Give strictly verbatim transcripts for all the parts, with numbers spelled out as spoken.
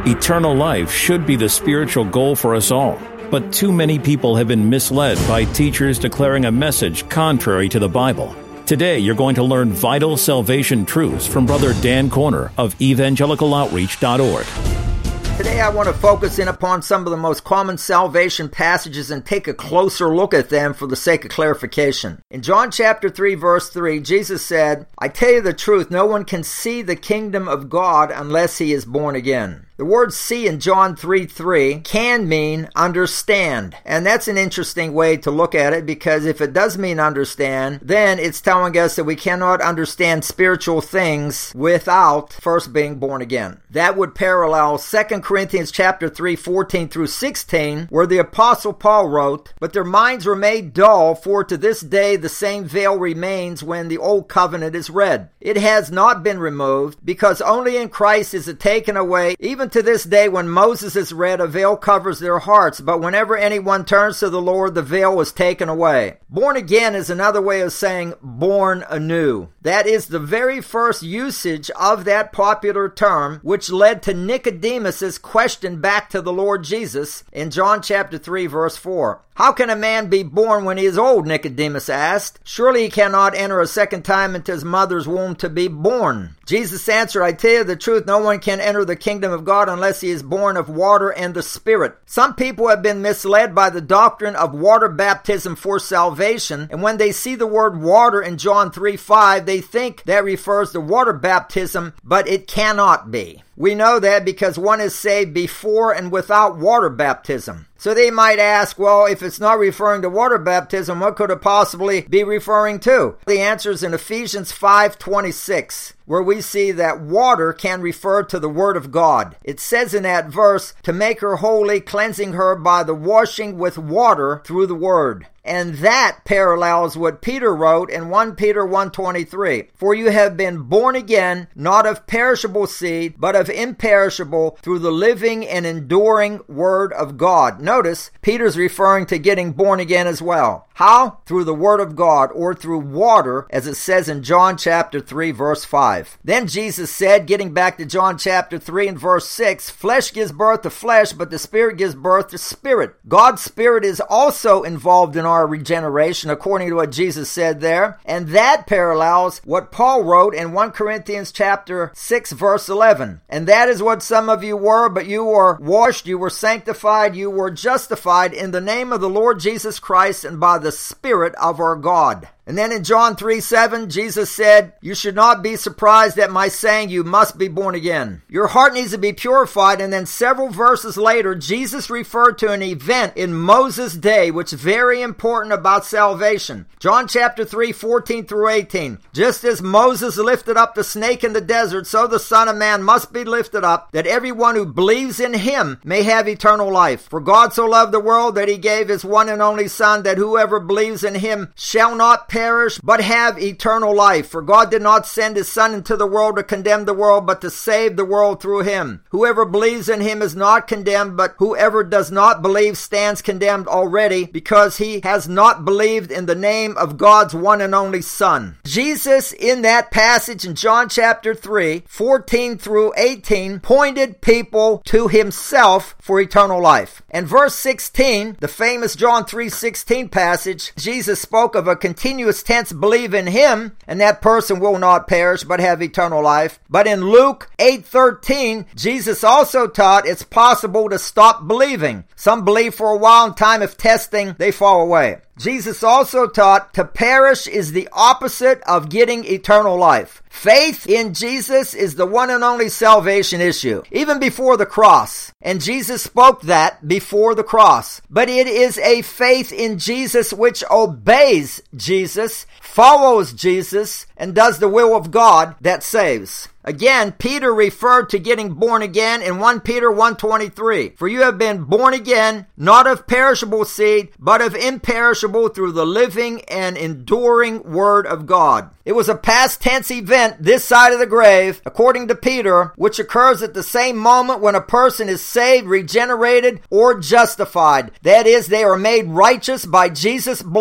Eternal life should be the spiritual goal for us all, but too many people have been misled by teachers declaring a message contrary to the Bible. Today, you're going to learn vital salvation truths from Brother Dan Corner of evangelical outreach dot org. Today I want to focus in upon some of the most common salvation passages and take a closer look at them for the sake of clarification. In John chapter three, verse three, Jesus said, "I tell you the truth, no one can see the kingdom of God unless he is born again." The word see in John three three can mean understand. And that's an interesting way to look at it, because if it does mean understand, then it's telling us that we cannot understand spiritual things without first being born again. That would parallel Second Corinthians chapter three, fourteen through sixteen, where the Apostle Paul wrote, "But their minds were made dull, for to this day the same veil remains when the old covenant is read. It has not been removed, because only in Christ is it taken away. Even to this day, when Moses is read, a veil covers their hearts, but whenever anyone turns to the Lord, the veil was taken away." Born again is another way of saying born anew. That is the very first usage of that popular term, which led to Nicodemus's question back to the Lord Jesus in John chapter three, verse four. "How can a man be born when he is old?" Nicodemus asked. "Surely he cannot enter a second time into his mother's womb to be born." Jesus answered, "I tell you the truth, no one can enter the kingdom of God unless he is born of water and the Spirit." Some people have been misled by the doctrine of water baptism for salvation, and when they see the word water in John three five, they think that refers to water baptism, but it cannot be. We know that because one is saved before and without water baptism. So they might ask, well, if it's not referring to water baptism, what could it possibly be referring to? The answer is in Ephesians five twenty-six, where we see that water can refer to the Word of God. It says in that verse, "To make her holy, cleansing her by the washing with water through the Word." And that parallels what Peter wrote in First Peter one twenty-three. "For you have been born again, not of perishable seed, but of imperishable, through the living and enduring Word of God." Notice, Peter's referring to getting born again as well. How? Through the Word of God, or through water, as it says in John chapter three, verse five. Then Jesus said, getting back to John chapter three and verse six, "Flesh gives birth to flesh, but the Spirit gives birth to spirit." God's Spirit is also involved in our Our regeneration, according to what Jesus said there, and that parallels what Paul wrote in First Corinthians chapter six, verse eleven. "And that is what some of you were, but you were washed, you were sanctified, you were justified in the name of the Lord Jesus Christ and by the Spirit of our God." And then in John three seven, Jesus said, "You should not be surprised at my saying you must be born again." Your heart needs to be purified. And then several verses later, Jesus referred to an event in Moses' day, which is very important about salvation. John chapter three, fourteen through eighteen. "Just as Moses lifted up the snake in the desert, so the Son of Man must be lifted up, that everyone who believes in him may have eternal life. For God so loved the world that he gave his one and only Son, that whoever believes in him shall not perish, perish, but have eternal life. For God did not send his Son into the world to condemn the world, but to save the world through him. Whoever believes in him is not condemned, but whoever does not believe stands condemned already, because he has not believed in the name of God's one and only Son." Jesus, in that passage in John chapter three, fourteen through eighteen, pointed people to himself for eternal life. And verse sixteen, the famous John three sixteen passage, Jesus spoke of a continuous tense believe in him, and that person will not perish but have eternal life. But in Luke eight thirteen, Jesus also taught it's possible to stop believing. Some believe for a while, in time of testing, they fall away. Jesus also taught to perish is the opposite of getting eternal life. Faith in Jesus is the one and only salvation issue, even before the cross. And Jesus spoke that before the cross. But it is a faith in Jesus which obeys Jesus, follows Jesus, and does the will of God that saves. Again, Peter referred to getting born again in First Peter one twenty-three. "For you have been born again, not of perishable seed, but of imperishable, through the living and enduring Word of God." It was a past tense event this side of the grave, according to Peter, which occurs at the same moment when a person is saved, regenerated, or justified. That is, they are made righteous by Jesus' blood.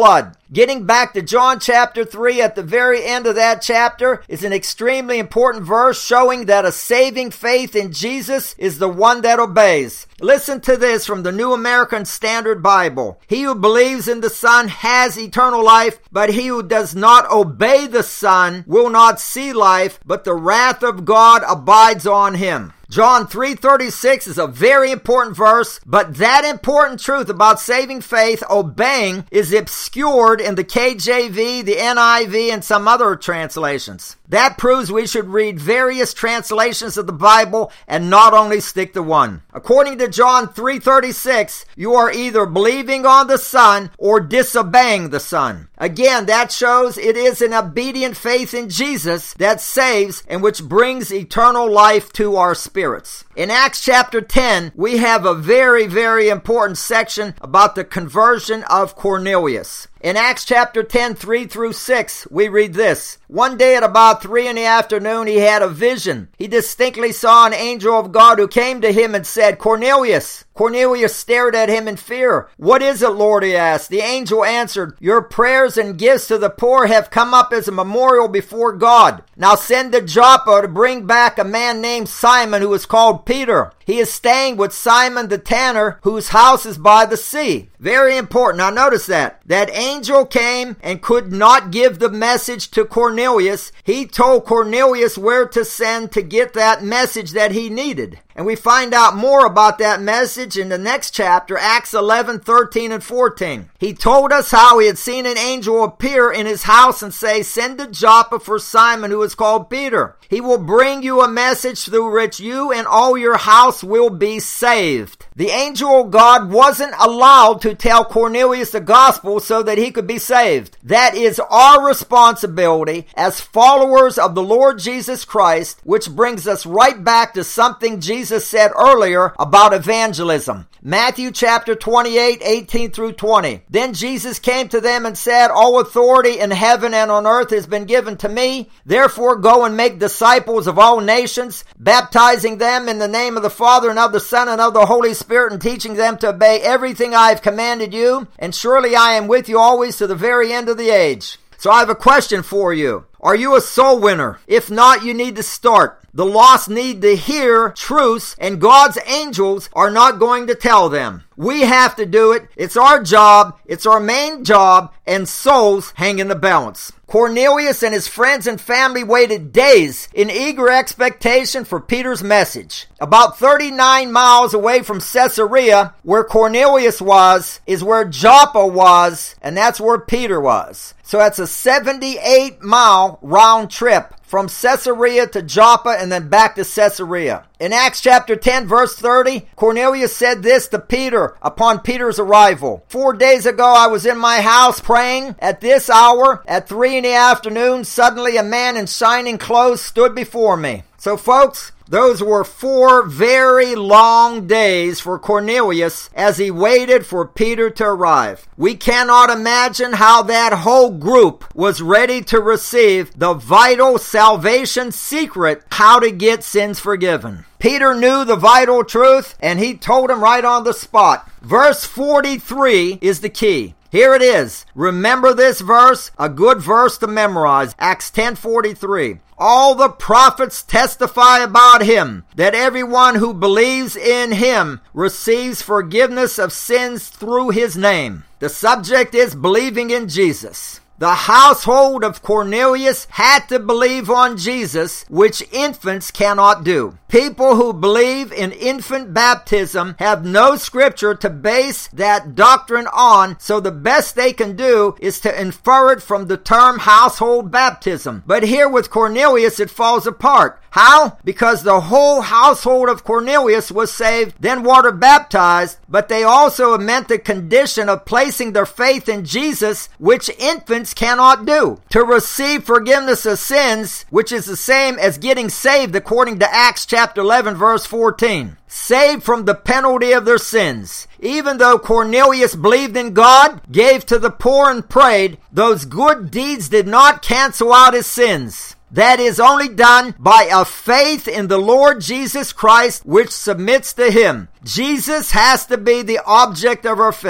Getting back to John chapter three, at the very end of that chapter is an extremely important verse showing that a saving faith in Jesus is the one that obeys. Listen to this from the New American Standard Bible. He who believes in the Son has eternal life, but he who does not obey the Son will not see life, but the wrath of God abides on him. John three thirty-six is a very important verse, but that important truth about saving faith, obeying, is obscured in the K J V, the N I V, and some other translations. That proves we should read various translations of the Bible and not only stick to one. According to John three thirty-six, you are either believing on the Son or disobeying the Son. Again, that shows it is an obedient faith in Jesus that saves and which brings eternal life to our spirits. In Acts chapter ten, we have a very, very important section about the conversion of Cornelius. In Acts chapter ten, three through six, we read this. One day at about three in the afternoon, he had a vision. He distinctly saw an angel of God who came to him and said, Cornelius. Cornelius stared at him in fear. What is it, Lord? He asked. The angel answered, your prayers and gifts to the poor have come up as a memorial before God. Now send to Joppa to bring back a man named Simon who is called Peter. He is staying with Simon the tanner, whose house is by the sea. Very important. Now notice that. That angel came and could not give the message to Cornelius. He told Cornelius where to send to get that message that he needed. And we find out more about that message in the next chapter, Acts eleven, thirteen, and fourteen. He told us how he had seen an angel appear in his house and say, send to Joppa for Simon, who is called Peter. He will bring you a message through which you and all your house will be saved. The angel of God wasn't allowed to tell Cornelius the gospel so that he could be saved. That is our responsibility as followers of the Lord Jesus Christ, which brings us right back to something Jesus said earlier about evangelism. Matthew chapter twenty-eight, eighteen through twenty. Then Jesus came to them and said, all authority in heaven and on earth has been given to me. Therefore go and make disciples of all nations, baptizing them in the name of the Father and of the Son and of the Holy Spirit, and teaching them to obey everything I have commanded you. And surely I am with you always to the very end of the age. So I have a question for you. Are you a soul winner? If not, you need to start. The lost need to hear truths, and God's angels are not going to tell them. We have to do it. It's our job. It's our main job, and souls hang in the balance. Cornelius and his friends and family waited days in eager expectation for Peter's message. About thirty-nine miles away from Caesarea, where Cornelius was, is where Joppa was, and that's where Peter was. So that's a seventy-eight mile round trip from Caesarea to Joppa and then back to Caesarea. In Acts chapter ten, verse thirty, Cornelius said this to Peter upon Peter's arrival. Four days ago I was in my house praying. At this hour, at three in the afternoon, suddenly a man in shining clothes stood before me. So folks, those were four very long days for Cornelius as he waited for Peter to arrive. We cannot imagine how that whole group was ready to receive the vital salvation secret, how to get sins forgiven. Peter knew the vital truth, and he told him right on the spot. Verse forty-three is the key. Here it is. Remember this verse, a good verse to memorize. Acts ten forty-three. All the prophets testify about him, that everyone who believes in him receives forgiveness of sins through his name. The subject is believing in Jesus. The household of Cornelius had to believe on Jesus, which infants cannot do. People who believe in infant baptism have no scripture to base that doctrine on, so the best they can do is to infer it from the term household baptism. But here with Cornelius, it falls apart. How? Because the whole household of Cornelius was saved, then water baptized, but they also meant the condition of placing their faith in Jesus, which infants cannot do. To receive forgiveness of sins, which is the same as getting saved according to Acts chapter eleven, verse fourteen. Saved from the penalty of their sins. Even though Cornelius believed in God, gave to the poor and prayed, those good deeds did not cancel out his sins. That is only done by a faith in the Lord Jesus Christ, which submits to him. Jesus has to be the object of our faith.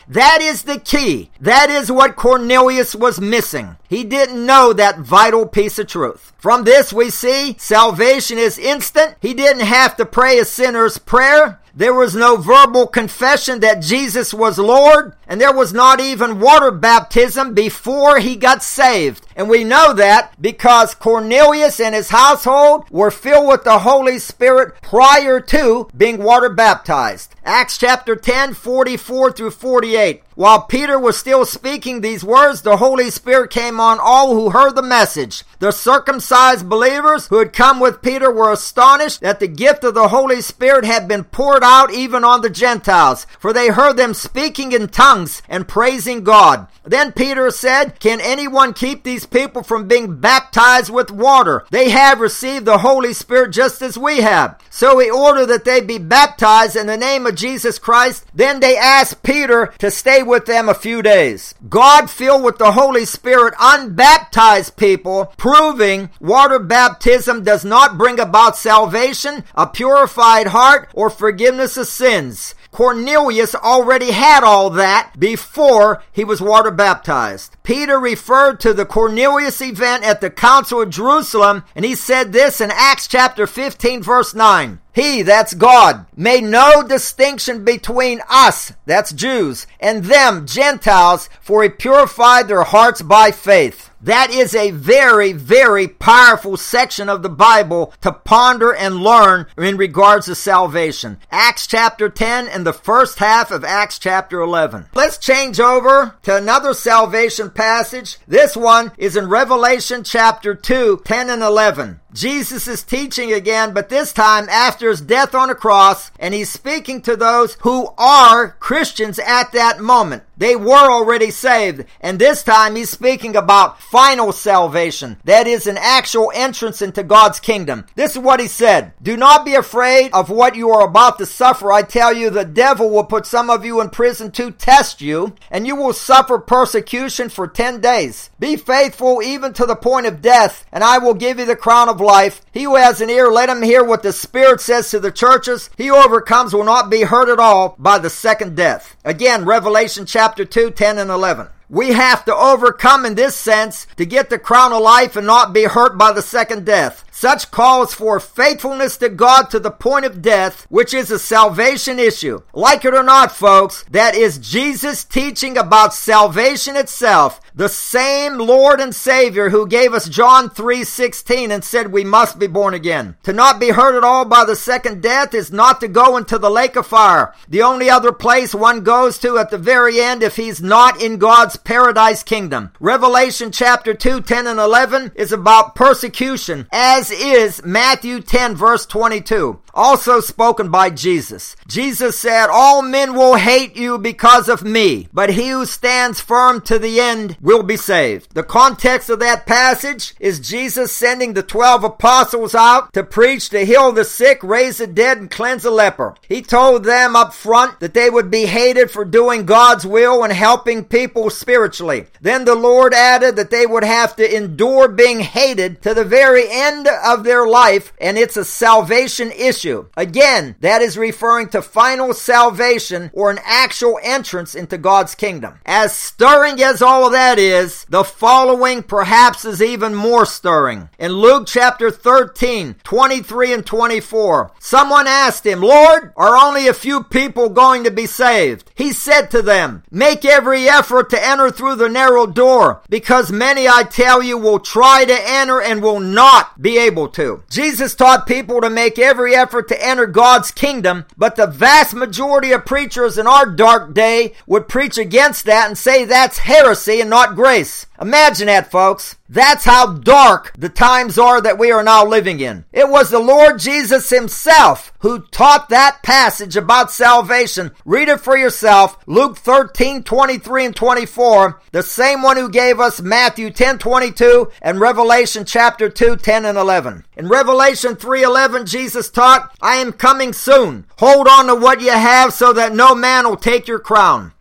That is the key. That is what Cornelius was missing. He didn't know that vital piece of truth. From this we see salvation is instant. He didn't have to pray a sinner's prayer. There was no verbal confession that Jesus was Lord, and there was not even water baptism before he got saved. And we know that because Cornelius and his household were filled with the Holy Spirit prior to being water baptized. Acts chapter ten, forty-four through forty-eight. While Peter was still speaking these words, the Holy Spirit came on all who heard the message. The circumcised believers who had come with Peter were astonished that the gift of the Holy Spirit had been poured out even on the Gentiles, for they heard them speaking in tongues and praising God. Then Peter said, "Can anyone keep these people from being baptized with water? They have received the Holy Spirit just as we have." So he ordered that they be baptized in the name of Jesus Christ. Then they asked Peter to stay with them a few days. God filled with the Holy Spirit unbaptized people, proving water baptism does not bring about salvation, a purified heart, or forgiveness of sins. Cornelius already had all that before he was water baptized. Peter referred to the Cornelius event at the Council of Jerusalem, and he said this in Acts chapter fifteen, verse nine. He, that's God, made no distinction between us, that's Jews, and them, Gentiles, for he purified their hearts by faith. That is a very, very powerful section of the Bible to ponder and learn in regards to salvation. Acts chapter ten and the first half of Acts chapter eleven. Let's change over to another salvation passage. This one is in Revelation chapter two, ten and eleven. Jesus is teaching again, but this time after his death on a cross, and he's speaking to those who are Christians at that moment. They were already saved, and this time he's speaking about final salvation. That is an actual entrance into God's kingdom. This is what he said. "Do not be afraid of what you are about to suffer. I tell you, the devil will put some of you in prison to test you, and you will suffer persecution for ten days. Be faithful even to the point of death, and I will give you the crown of life. He who has an ear, let him hear what the Spirit says to the churches. He who overcomes will not be hurt at all by the second death." Again, Revelation chapter two, ten and eleven. We have to overcome in this sense to get the crown of life and not be hurt by the second death. Such calls for faithfulness to God to the point of death, which is a salvation issue. Like it or not, folks, that is Jesus teaching about salvation itself. The same Lord and Savior who gave us John three sixteen and said we must be born again. To not be hurt at all by the second death is not to go into the lake of fire. The only other place one goes to at the very end if he's not in God's paradise kingdom. Revelation chapter two, ten and eleven is about persecution, as is Matthew ten, verse twenty-two. Also spoken by Jesus. Jesus said, "All men will hate you because of me, but he who stands firm to the end will be saved." The context of that passage is Jesus sending the twelve apostles out to preach, to heal the sick, raise the dead, and cleanse the leper. He told them up front that they would be hated for doing God's will and helping people spiritually. Then the Lord added that they would have to endure being hated to the very end of their life, and it's a salvation issue. Again, that is referring to final salvation or an actual entrance into God's kingdom. As stirring as all of that is, the following perhaps is even more stirring. In Luke chapter thirteen, twenty-three and twenty-four, someone asked him, "Lord, are only a few people going to be saved?" He said to them, "Make every effort to enter through the narrow door, because many, I tell you, will try to enter and will not be able to." Jesus taught people to make every effort to enter God's kingdom, but the vast majority of preachers in our dark day would preach against that and say that's heresy and not grace. Imagine that, folks. That's how dark the times are that we are now living in. It was the Lord Jesus himself who taught that passage about salvation. Read it for yourself. Luke thirteen, twenty-three and twenty-four. The same one who gave us Matthew ten, twenty-two and Revelation chapter two, ten and eleven. In Revelation three, eleven, Jesus taught, "I am coming soon. Hold on to what you have so that no man will take your crown."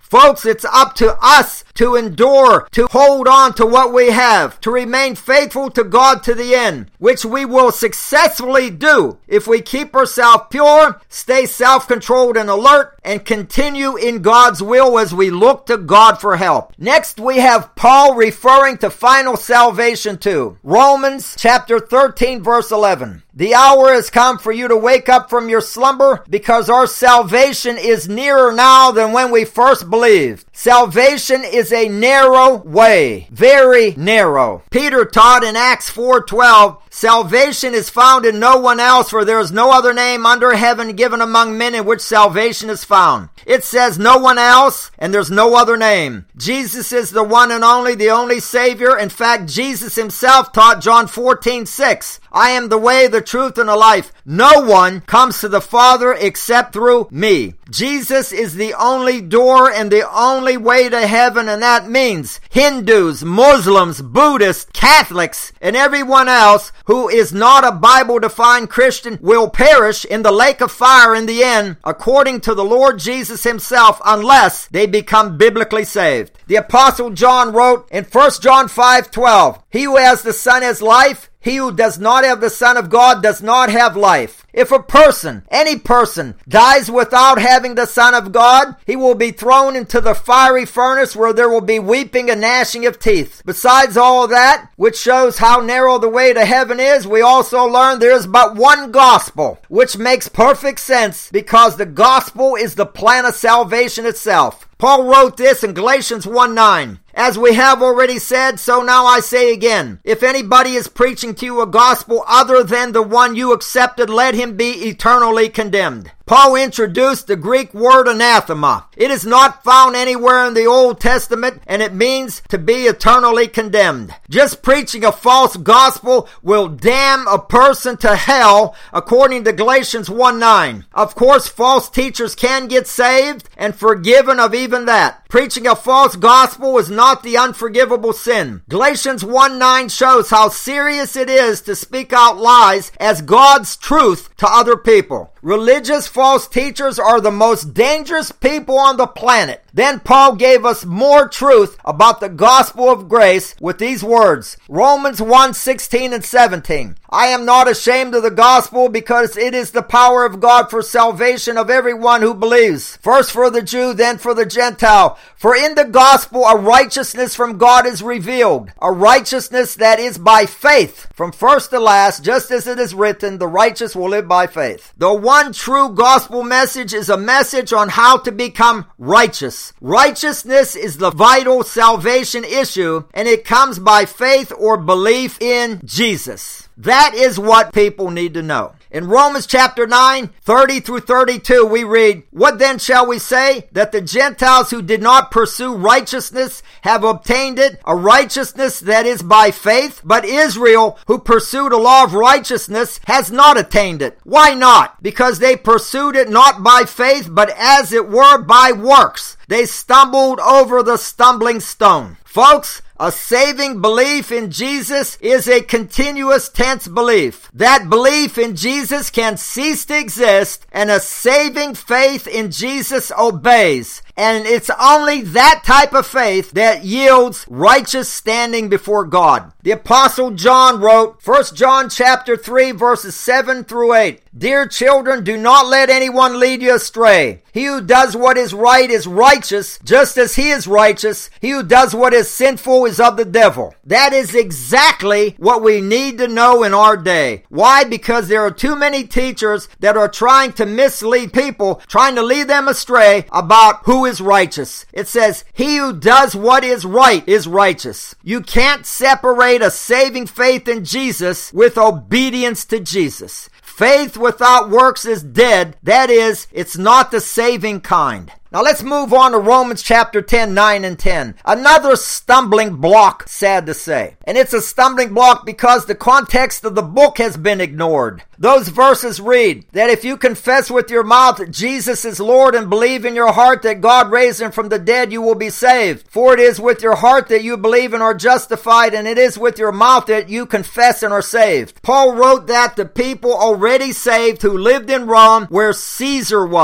Folks, it's up to us to endure, to hold on to what we have, to remain faithful to God to the end, which we will successfully do if we keep ourselves pure, stay self-controlled and alert, and continue in God's will as we look to God for help. Next, we have Paul referring to final salvation too. Romans chapter thirteen, verse eleven. The hour has come for you to wake up from your slumber, because our salvation is nearer now than when we first believed. Salvation is a narrow way, very narrow. Peter taught in Acts four twelve, salvation is found in no one else, for there is no other name under heaven given among men in which salvation is found. It says no one else, and there's no other name. Jesus is the one and only, the only Savior. In fact, Jesus himself taught John fourteen six, I am the way, the truth, and the life. No one comes to the Father except through me. Jesus is the only door and the only way to heaven, and that means Hindus, Muslims, Buddhists, Catholics, and everyone else who is not a Bible-defined Christian will perish in the lake of fire in the end, according to the Lord Jesus himself, unless they become biblically saved. The Apostle John wrote in First John five twelve, he who has the Son has life. He who does not have the Son of God does not have life. If a person, any person, dies without having the Son of God, he will be thrown into the fiery furnace where there will be weeping and gnashing of teeth. Besides all that, which shows how narrow the way to heaven is, we also learn there is but one gospel, which makes perfect sense because the gospel is the plan of salvation itself. Paul wrote this in Galatians one nine. As we have already said, so now I say again, if anybody is preaching to you a gospel other than the one you accepted, let him be eternally condemned. Paul introduced the Greek word anathema. It is not found anywhere in the Old Testament, and it means to be eternally condemned. Just preaching a false gospel will damn a person to hell, according to Galatians one nine. Of course, false teachers can get saved and forgiven of even that. Preaching a false gospel is not the unforgivable sin. Galatians one nine shows how serious it is to speak out lies as God's truth to other people. Religious false teachers are the most dangerous people on the planet. Then Paul gave us more truth about the gospel of grace with these words. Romans one sixteen and seventeen. I am not ashamed of the gospel, because it is the power of God for salvation of everyone who believes. First for the Jew, then for the Gentile. For in the gospel a righteousness from God is revealed. A righteousness that is by faith. From first to last, just as it is written, the righteous will live by faith. The one true gospel message is a message on how to become righteous. Righteousness is the vital salvation issue, and it comes by faith or belief in Jesus. That is what people need to know. In Romans chapter nine, thirty through thirty-two, we read, what then shall we say? That the Gentiles who did not pursue righteousness have obtained it, a righteousness that is by faith? But Israel, who pursued a law of righteousness, has not attained it. Why not? Because they pursued it not by faith, but as it were by works. They stumbled over the stumbling stone. Folks, a saving belief in Jesus is a continuous tense belief. That belief in Jesus can cease to exist, and a saving faith in Jesus obeys. And it's only that type of faith that yields righteous standing before God. The Apostle John wrote, First John chapter three, verses seven through eight. Dear children, do not let anyone lead you astray. He who does what is right is righteous, just as he is righteous. He who does what is sinful is of the devil. That is exactly what we need to know in our day. Why? Because there are too many teachers that are trying to mislead people, trying to lead them astray about who is righteous. It says, he who does what is right is righteous. You can't separate a saving faith in Jesus with obedience to Jesus. Faith without works is dead. That is, it's not the saving kind. Now let's move on to Romans chapter ten, nine and ten. Another stumbling block, sad to say. And it's a stumbling block because the context of the book has been ignored. Those verses read that if you confess with your mouth Jesus is Lord and believe in your heart that God raised him from the dead, you will be saved. For it is with your heart that you believe and are justified, and it is with your mouth that you confess and are saved. Paul wrote that to people already saved who lived in Rome where Caesar was.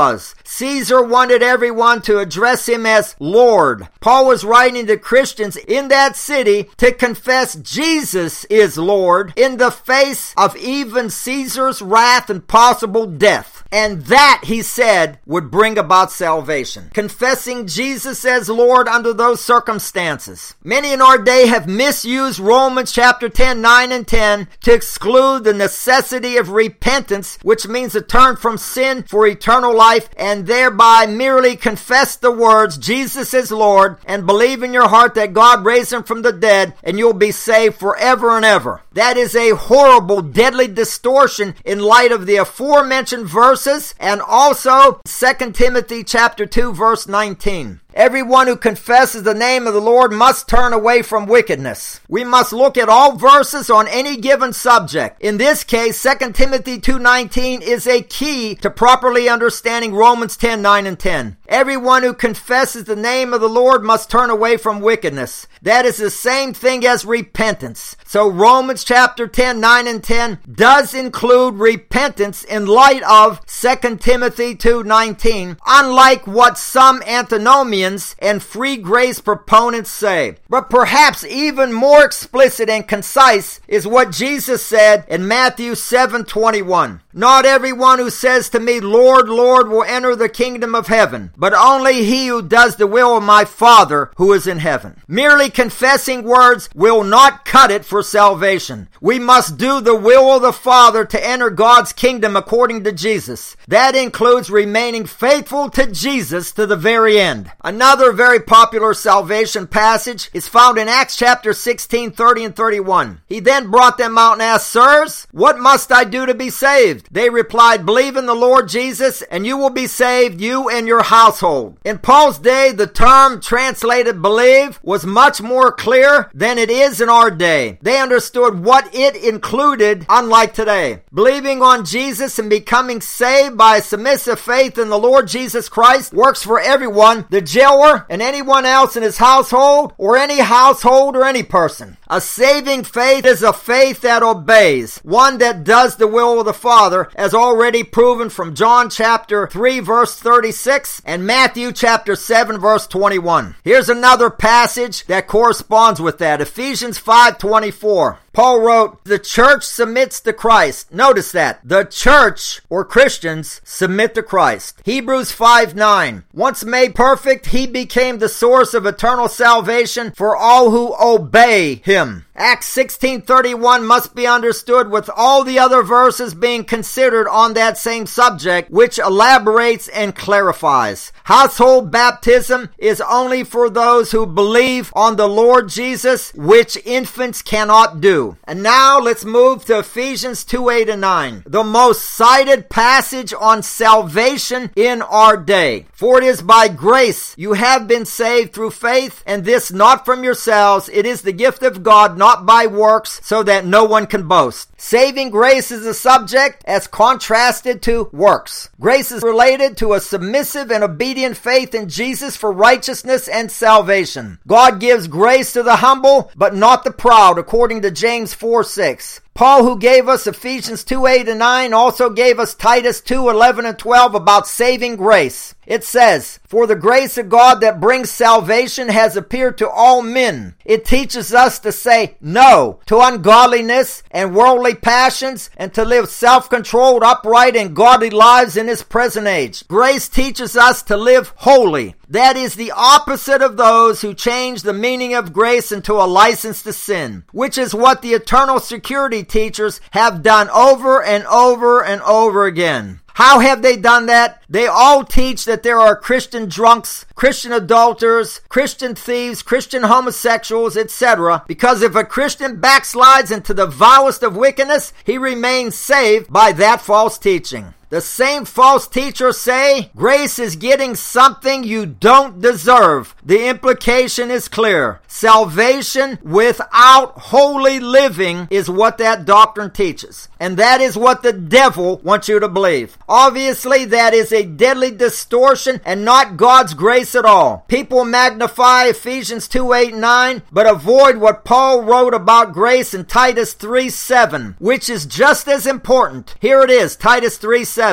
Caesar wanted everyone to address him as Lord. Paul was writing to Christians in that city to confess Jesus is Lord in the face of even Caesar's wrath and possible death. And that, he said, would bring about salvation. Confessing Jesus as Lord under those circumstances. Many in our day have misused Romans chapter ten, nine and ten to exclude the necessity of repentance, which means to turn from sin for eternal life, and thereby merely confess the words, Jesus is Lord, and believe in your heart that God raised him from the dead, and you'll be saved forever and ever. That is a horrible, deadly distortion in light of the aforementioned verses, and also Second Timothy chapter two, verse nineteen. Everyone who confesses the name of the Lord must turn away from wickedness. We must look at all verses on any given subject. In this case, Second Timothy two nineteen is a key to properly understanding Romans ten, nine and ten. Everyone who confesses the name of the Lord must turn away from wickedness. That is the same thing as repentance. So Romans chapter ten, nine and ten does include repentance in light of Second Timothy two nineteen, unlike what some antinomians and free grace proponents say. But perhaps even more explicit and concise is what Jesus said in Matthew seven twenty-one. Not everyone who says to me, Lord, Lord, will enter the kingdom of heaven, but only he who does the will of my Father who is in heaven. Merely confessing words will not cut it for salvation. We must do the will of the Father to enter God's kingdom according to Jesus. That includes remaining faithful to Jesus to the very end. Another very popular salvation passage is found in Acts chapter sixteen, thirty and thirty-one. He then brought them out and asked, Sirs, what must I do to be saved? They replied, Believe in the Lord Jesus, and you will be saved, you and your household. In Paul's day, the term translated believe was much more clear than it is in our day. They understood what it included, unlike today. Believing on Jesus and becoming saved by submissive faith in the Lord Jesus Christ works for everyone, the jailer and anyone else in his household, or any household or any person. A saving faith is a faith that obeys, one that does the will of the Father, as already proven from John chapter three verse thirty-six and Matthew chapter seven verse twenty-one. Here's another passage that corresponds with that, Ephesians five twenty-four. Paul wrote, the church submits to Christ. Notice that. The church, or Christians, submit to Christ. Hebrews five nine. Once made perfect, he became the source of eternal salvation for all who obey him. Acts sixteen thirty-one must be understood with all the other verses being considered on that same subject, which elaborates and clarifies. Household baptism is only for those who believe on the Lord Jesus, which infants cannot do. And now let's move to Ephesians two, eight and nine, the most cited passage on salvation in our day. For it is by grace you have been saved through faith, and this not from yourselves. It is the gift of God, not by works, so that no one can boast. Saving grace is a subject as contrasted to works. Grace is related to a submissive and obedient faith in Jesus for righteousness and salvation. God gives grace to the humble, but not the proud, according to James four six. Paul, who gave us Ephesians two, eight and nine, also gave us Titus two, eleven and twelve about saving grace. It says, for the grace of God that brings salvation has appeared to all men. It teaches us to say no to ungodliness and worldly passions and to live self-controlled, upright, and godly lives in this present age. Grace teaches us to live holy. That is the opposite of those who change the meaning of grace into a license to sin, which is what the eternal security teachers have done over and over and over again. How have they done that? They all teach that there are Christian drunks, Christian adulterers, Christian thieves, Christian homosexuals, et cetera. Because if a Christian backslides into the vilest of wickedness, he remains saved by that false teaching. The same false teachers say grace is getting something you don't deserve. The implication is clear. Salvation without holy living is what that doctrine teaches. And that is what the devil wants you to believe. Obviously, that is a deadly distortion and not God's grace at all. People magnify Ephesians two, eight, nine, but avoid what Paul wrote about grace in Titus three, seven, which is just as important. Here it is, Titus three, seven.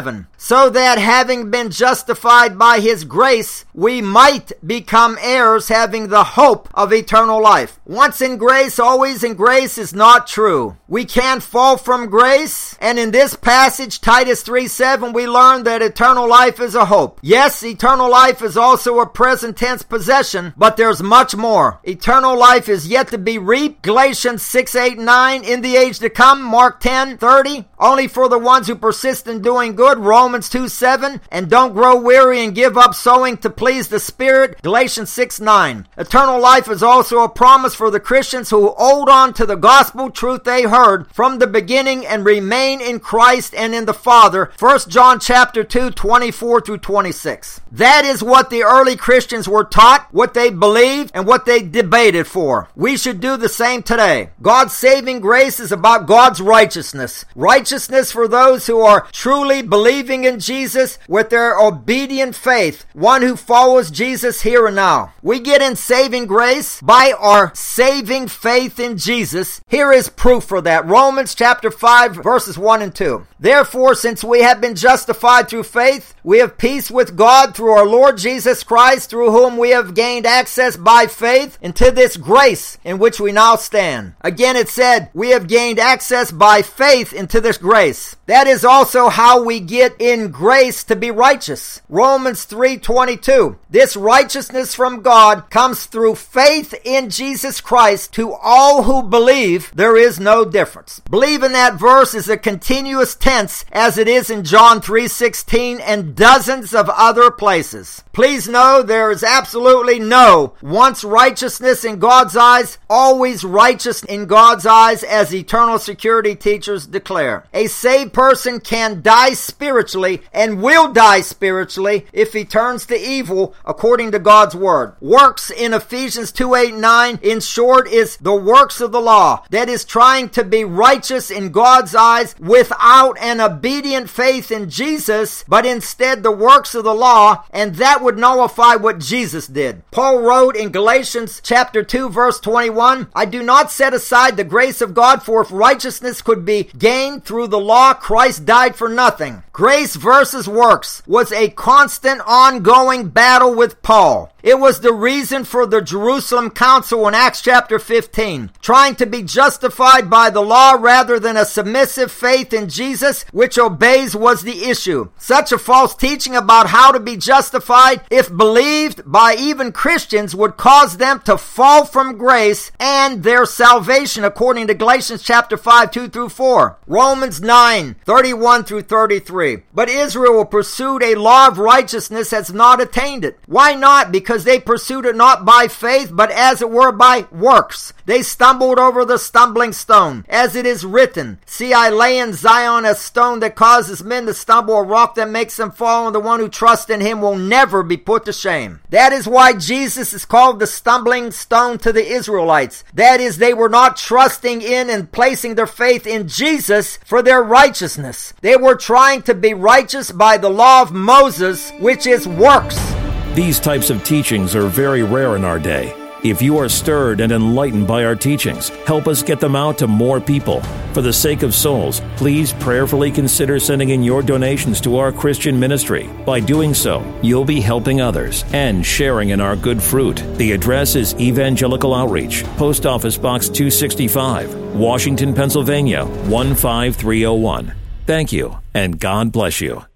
so that having been justified by his grace, we might become heirs, having the hope of eternal life. Once in grace, always in grace is not true. We can't fall from grace, and in this passage, Titus three seven, we learn that eternal life is a hope. Yes, eternal life is also a present tense possession, but there's much more. Eternal life is yet to be reaped. Galatians six eight nine, in the age to come, Mark ten thirty, only for the ones who persist in doing good, Romans two seven, and don't grow weary and give up sowing to please the Spirit, Galatians six nine. Eternal life is also a promise for the Christians who hold on to the gospel truth they heard from the beginning and remain in Christ and in the Father, First John chapter two, twenty-four through twenty-six. That is what the early Christians were taught, what they believed, and what they debated for. We should do the same today. God's saving grace is about God's righteousness. Righteousness for those who are truly believing in Jesus with their obedient faith, one who follows Jesus here and now. We get in saving grace by our saving faith in Jesus. Here is proof for that. Romans chapter five, verses one and two. Therefore, since we have been justified through faith, we have peace with God through our Lord Jesus Christ, through whom we have gained access by faith into this grace in which we now stand. Again, it said, we have gained access by faith into this grace. That is also how we get in grace to be righteous. Romans three twenty-two. This righteousness from God comes through faith in Jesus Christ to all who believe. There is no difference. Believe in that verse is a continuous tense as it is in John three sixteen and dozens of other places. Please know there is absolutely no once righteousness in God's eyes, always righteous in God's eyes, as eternal security teachers declare. A saved person can die spiritually and will die spiritually if he turns to evil according to God's word. Works in Ephesians two eight nine, in short, is the works of the law. That is trying to be righteous in God's eyes without an obedient faith in Jesus, but instead the works of the law, and that would nullify what Jesus did. Paul wrote in Galatians chapter two verse twenty-one, I do not set aside the grace of God, for if righteousness could be gained through the law, Christ died for nothing. Grace versus works was a constant ongoing battle with Paul. It was the reason for the Jerusalem Council in Acts chapter fifteen, trying to be justified by the law rather than a submissive faith in Jesus, which obeys, was the issue. Such a false teaching about how to be justified, if believed by even Christians, would cause them to fall from grace and their salvation, according to Galatians chapter five, two through four. Romans nine, thirty-one through thirty-three. But Israel pursued a law of righteousness, has not attained it. Why not? Because Because they pursued it not by faith, but as it were by works. They stumbled over the stumbling stone. As it is written, see, I lay in Zion a stone that causes men to stumble, a rock that makes them fall, and the one who trusts in him will never be put to shame. That is why Jesus is called the stumbling stone to the Israelites. That is, they were not trusting in and placing their faith in Jesus for their righteousness. They were trying to be righteous by the law of Moses, which is works. These types of teachings are very rare in our day. If you are stirred and enlightened by our teachings, help us get them out to more people. For the sake of souls, please prayerfully consider sending in your donations to our Christian ministry. By doing so, you'll be helping others and sharing in our good fruit. The address is Evangelical Outreach, Post Office Box two sixty-five, Washington, Pennsylvania, one five three oh one. Thank you, and God bless you.